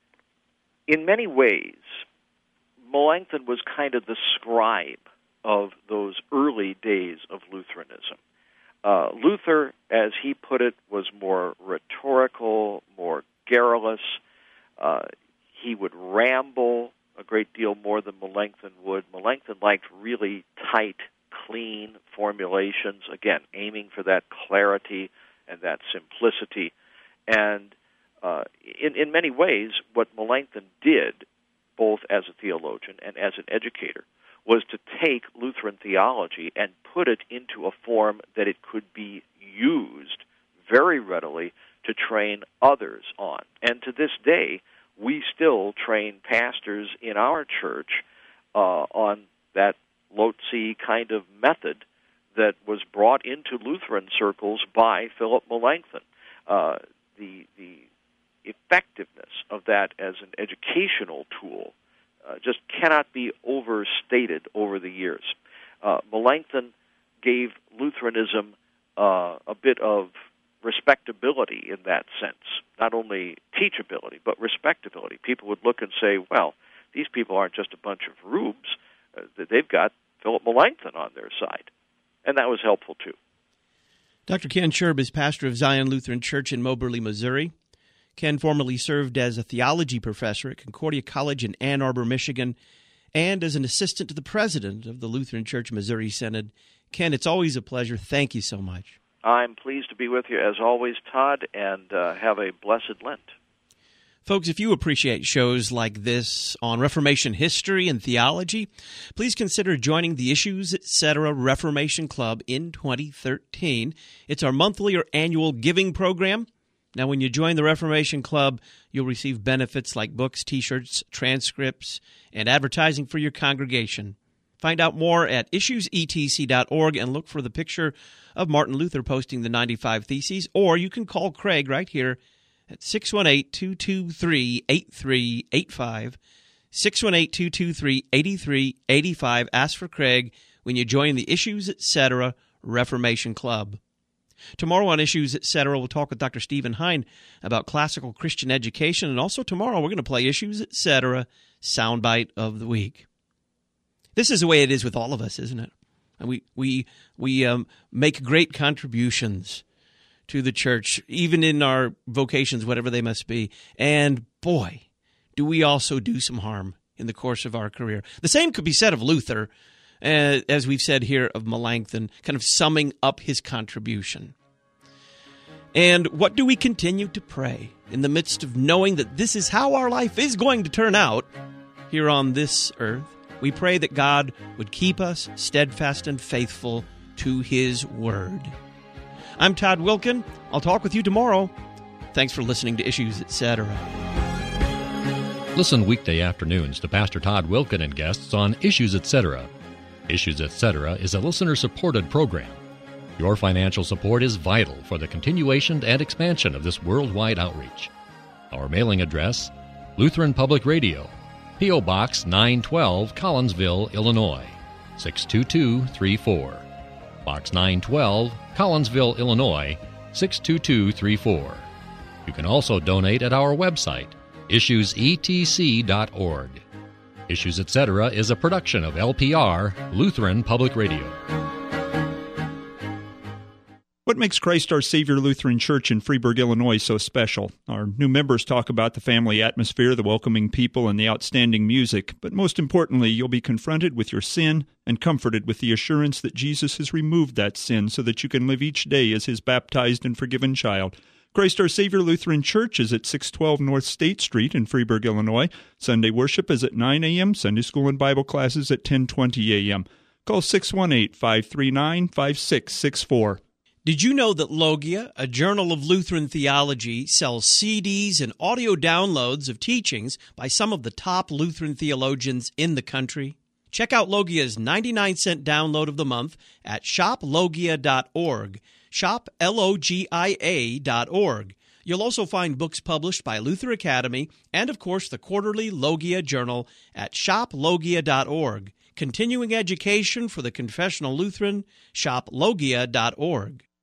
In many ways, Melanchthon was kind of the scribe of those early days of Lutheranism. Uh, Luther, as he put it, was more rhetorical, more garrulous. Uh, he would ramble a great deal more than Melanchthon would. Melanchthon liked really tight, clean formulations, again, aiming for that clarity and that simplicity. And uh, in, in many ways, what Melanchthon did, both as a theologian and as an educator, was to take Lutheran theology and put it into a form that it could be used very readily to train others on. And to this day, we still train pastors in our church uh, on that Lotze kind of method that was brought into Lutheran circles by Philip Melanchthon. Uh, the the effectiveness of that as an educational tool uh, just cannot be overstated over the years. Uh, Melanchthon gave Lutheranism uh, a bit of respectability in that sense, not only teachability, but respectability. People would look and say, well, these people aren't just a bunch of rubes, uh, they've got Philip Melanchthon on their side. And that was helpful, too.
Doctor Ken Scherb is pastor of Zion Lutheran Church in Moberly, Missouri. Ken formerly served as a theology professor at Concordia College in Ann Arbor, Michigan, and as an assistant to the president of the Lutheran Church Missouri Synod. Ken, it's always a pleasure. Thank you so much.
I'm pleased to be with you, as always, Todd, and uh, have a blessed Lent.
Folks, if you appreciate shows like this on Reformation history and theology, please consider joining the Issues Etc. Reformation Club in twenty thirteen. It's our monthly or annual giving program. Now, when you join the Reformation Club, you'll receive benefits like books, T-shirts, transcripts, and advertising for your congregation. Find out more at issues e t c dot org and look for the picture of Martin Luther posting the ninety-five Theses, or you can call Craig right here at six one eight, two two three, eight three eight five, six one eight, two two three, eight three eight five. Ask for Craig. when you join the Issues Etc. Reformation Club. Tomorrow on Issues Etc., we'll talk with Doctor Stephen Hein about classical Christian education, and also tomorrow we're going to play Issues Etc. Soundbite of the Week. This is the way it is with all of us, isn't it? And we we we um, make great contributions to the church, even in our vocations, whatever they must be. And boy, do we also do some harm in the course of our career. The same could be said of Luther, uh, as we've said here of Melanchthon, kind of summing up his contribution. And what do we continue to pray in the midst of knowing that this is how our life is going to turn out here on this earth? We pray that God would keep us steadfast and faithful to His Word. I'm Todd Wilkin. I'll talk with you tomorrow. Thanks for listening to Issues Etc.
Listen weekday afternoons to Pastor Todd Wilkin and guests on Issues Etc. Issues Etc. is a listener-supported program. Your financial support is vital for the continuation and expansion of this worldwide outreach. Our mailing address, Lutheran Public Radio, P O. Box nine twelve, Collinsville, Illinois, six two two three four. Box nine twelve, Collinsville, Illinois, six two two three four. You can also donate at our website, issues e t c dot org. Issues Etc. is a production of L P R, Lutheran Public Radio.
What makes Christ Our Savior Lutheran Church in Freeburg, Illinois so special? Our new members talk about the family atmosphere, the welcoming people, and the outstanding music. But most importantly, you'll be confronted with your sin and comforted with the assurance that Jesus has removed that sin so that you can live each day as His baptized and forgiven child. Christ Our Savior Lutheran Church is at six twelve North State Street in Freeburg, Illinois. Sunday worship is at nine a.m., Sunday school and Bible classes at ten twenty a.m. Call six one eight, five three nine, five six six four.
Did you know that Logia, a journal of Lutheran theology, sells C Ds and audio downloads of teachings by some of the top Lutheran theologians in the country? Check out Logia's ninety-nine cent download of the month at shop logia dot org. shop L O G I A dot org. You'll also find books published by Luther Academy and, of course, the quarterly Logia Journal at shop logia dot org. Continuing education for the confessional Lutheran, shop logia dot org.